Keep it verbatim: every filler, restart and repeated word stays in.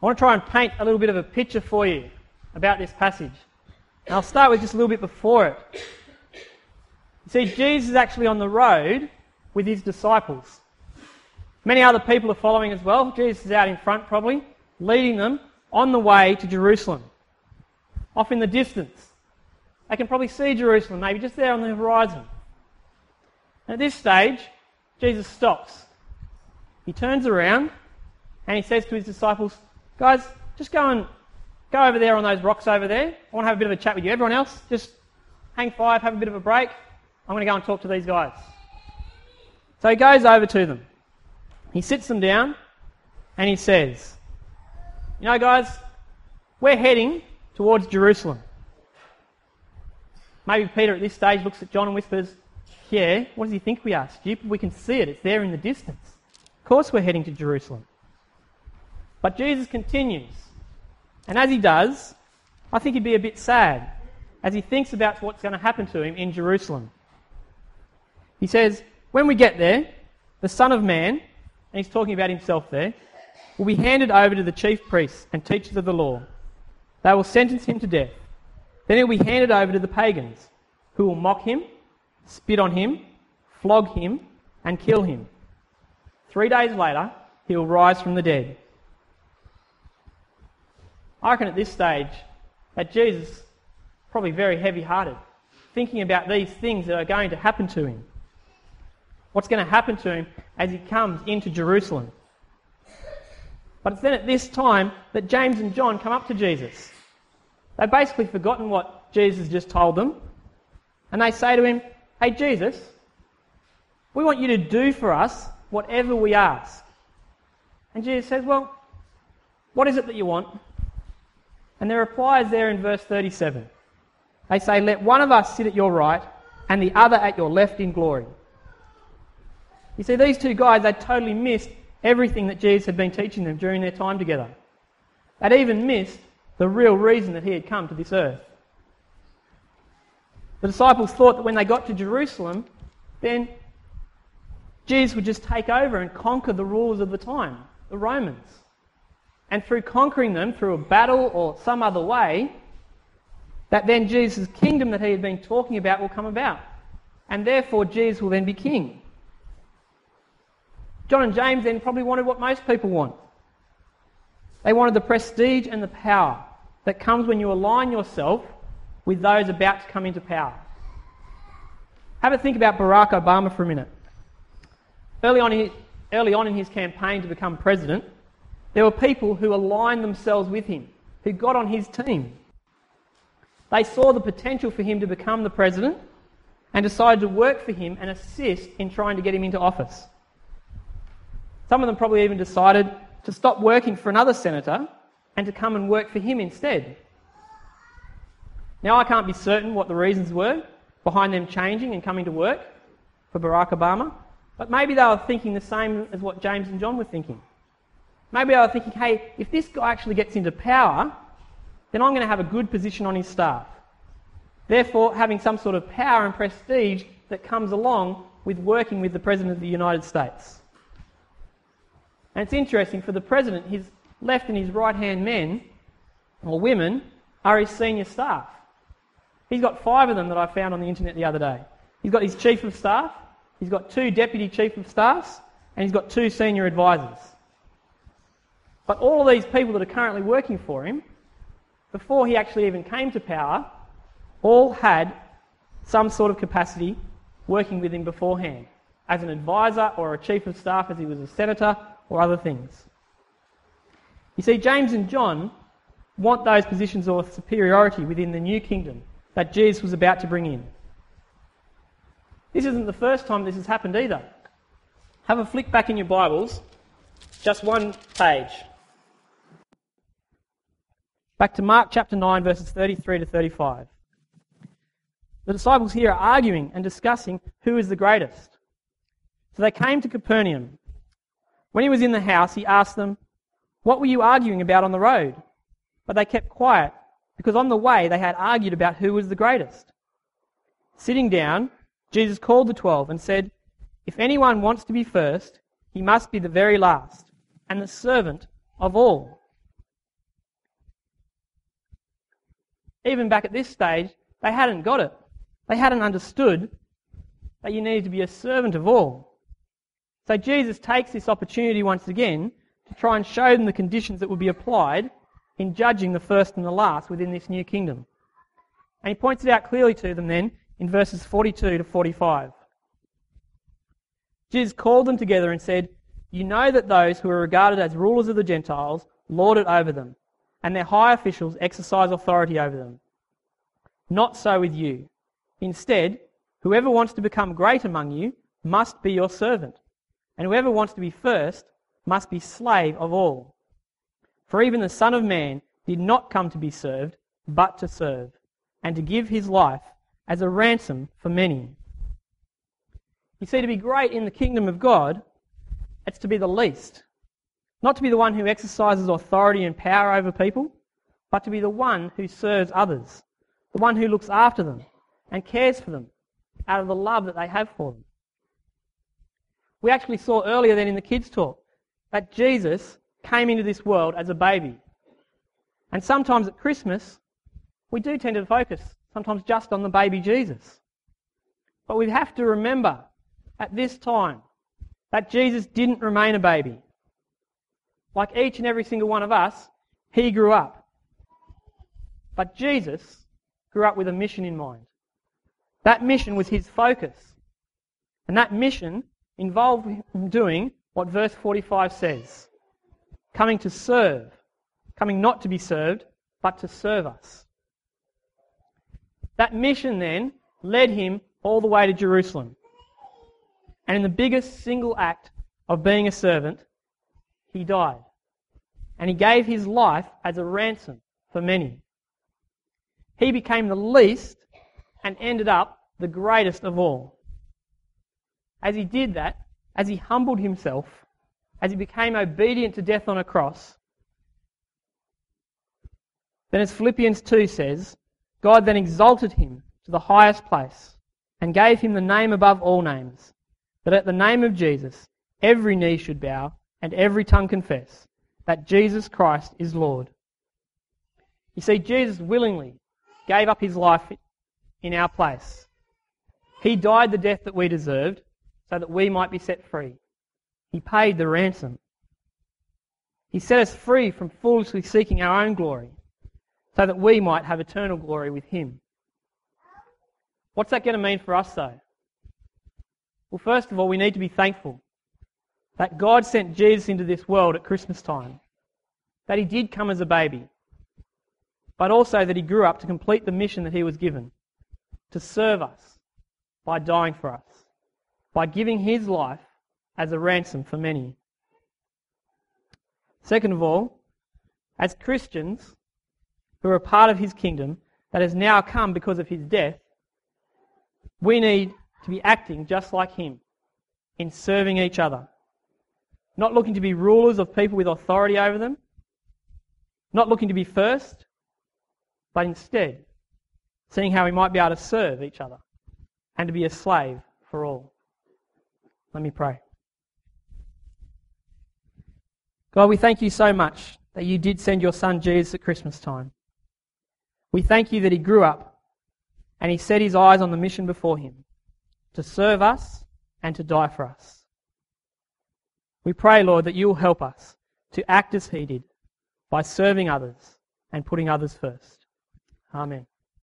I want to try and paint a little bit of a picture for you about this passage. And I'll start with just a little bit before it. You see, Jesus is actually on the road with his disciples. Many other people are following as well. Jesus is out in front probably, leading them on the way to Jerusalem. Off in the distance. They can probably see Jerusalem, maybe just there on the horizon. And at this stage, Jesus stops. He turns around and he says to his disciples, guys, just go and go over there on those rocks over there. I want to have a bit of a chat with you. Everyone else, just hang five, have a bit of a break. I'm going to go and talk to these guys. So he goes over to them. He sits them down and he says, you know guys, we're heading towards Jerusalem. Maybe Peter at this stage looks at John and whispers, yeah, what does he think we are? Stupid, we can see it, it's there in the distance. Of course we're heading to Jerusalem. But Jesus continues. And as he does, I think he'd be a bit sad as he thinks about what's going to happen to him in Jerusalem. He says, when we get there, the Son of Man, and he's talking about himself there, will be handed over to the chief priests and teachers of the law. They will sentence him to death. Then he will be handed over to the pagans, who will mock him, spit on him, flog him, and kill him. Three days later, he will rise from the dead. I reckon at this stage that Jesus is probably very heavy-hearted, thinking about these things that are going to happen to him. What's going to happen to him as he comes into Jerusalem. But it's then at this time that James and John come up to Jesus. They've basically forgotten what Jesus just told them. And they say to him, hey Jesus, we want you to do for us whatever we ask. And Jesus says, well, what is it that you want? And their reply is there in verse thirty-seven. They say, let one of us sit at your right and the other at your left in glory. You see, these two guys, they totally missed everything that Jesus had been teaching them during their time together. They'd even missed the real reason that he had come to this earth. The disciples thought that when they got to Jerusalem, then Jesus would just take over and conquer the rulers of the time, the Romans. And through conquering them, through a battle or some other way, that then Jesus' kingdom that he had been talking about will come about. And therefore Jesus will then be king. John and James then probably wanted what most people want. They wanted the prestige and the power that comes when you align yourself with those about to come into power. Have a think about Barack Obama for a minute. Early on, in, early on in his campaign to become president, there were people who aligned themselves with him, who got on his team. They saw the potential for him to become the president and decided to work for him and assist in trying to get him into office. Some of them probably even decided to stop working for another senator and to come and work for him instead. Now, I can't be certain what the reasons were behind them changing and coming to work for Barack Obama, but maybe they were thinking the same as what James and John were thinking. Maybe they were thinking, hey, if this guy actually gets into power, then I'm going to have a good position on his staff. Therefore, having some sort of power and prestige that comes along with working with the President of the United States. And it's interesting, for the President, his left and his right-hand men, or women, are his senior staff. He's got five of them that I found on the internet the other day. He's got his Chief of Staff, he's got two Deputy Chief of Staffs, and he's got two Senior Advisors. But all of these people that are currently working for him, before he actually even came to power, all had some sort of capacity working with him beforehand, as an advisor or a Chief of Staff, as he was a senator, or other things. You see, James and John want those positions of superiority within the new kingdom that Jesus was about to bring in. This isn't the first time this has happened either. Have a flick back in your Bibles, just one page. Back to Mark chapter nine, verses thirty-three to thirty-five. The disciples here are arguing and discussing who is the greatest. So they came to Capernaum. When he was in the house, he asked them, "What were you arguing about on the road?" But they kept quiet, because on the way they had argued about who was the greatest. Sitting down, Jesus called the twelve and said, "If anyone wants to be first, he must be the very last, and the servant of all." even back at this stage, they hadn't got it. They hadn't understood that you needed to be a servant of all. So Jesus takes this opportunity once again to try and show them the conditions that would be applied in judging the first and the last within this new kingdom. And he points it out clearly to them then in verses forty-two to forty-five. Jesus called them together and said, "You know that those who are regarded as rulers of the Gentiles lord it over them, and their high officials exercise authority over them. Not so with you. Instead, whoever wants to become great among you must be your servant, and whoever wants to be first must be slave of all. For even the Son of Man did not come to be served, but to serve, and to give his life as a ransom for many." You see, to be great in the kingdom of God, it's to be the least. Not to be the one who exercises authority and power over people, but to be the one who serves others, the one who looks after them and cares for them out of the love that they have for them. We actually saw earlier then in the kids' talk that Jesus came into this world as a baby. And sometimes at Christmas, we do tend to focus sometimes just on the baby Jesus. But we have to remember at this time that Jesus didn't remain a baby. Like each and every single one of us, he grew up. But Jesus grew up with a mission in mind. That mission was his focus. And that mission involved him doing what verse forty-five says. Coming to serve. Coming not to be served, but to serve us. That mission then led him all the way to Jerusalem. And in the biggest single act of being a servant, he died. And he gave his life as a ransom for many. He became the least and ended up the greatest of all. As he did that, as he humbled himself, as he became obedient to death on a cross, then as Philippians two says, God then exalted him to the highest place and gave him the name above all names, that at the name of Jesus every knee should bow and every tongue confess that Jesus Christ is Lord. You see, Jesus willingly gave up his life in our place. He died the death that we deserved so that we might be set free. He paid the ransom. He set us free from foolishly seeking our own glory so that we might have eternal glory with him. What's that going to mean for us though? Well, first of all, we need to be thankful that God sent Jesus into this world at Christmas time, that he did come as a baby, but also that he grew up to complete the mission that he was given, to serve us by dying for us, by giving his life as a ransom for many. Second of all, as Christians who are a part of his kingdom that has now come because of his death, we need to be acting just like him in serving each other. Not looking to be rulers of people with authority over them, not looking to be first, but instead seeing how we might be able to serve each other and to be a slave for all. Let me pray. God, we thank you so much that you did send your son Jesus at Christmas time. We thank you that he grew up and he set his eyes on the mission before him, to serve us and to die for us. We pray, Lord, that you will help us to act as he did by serving others and putting others first. Amen.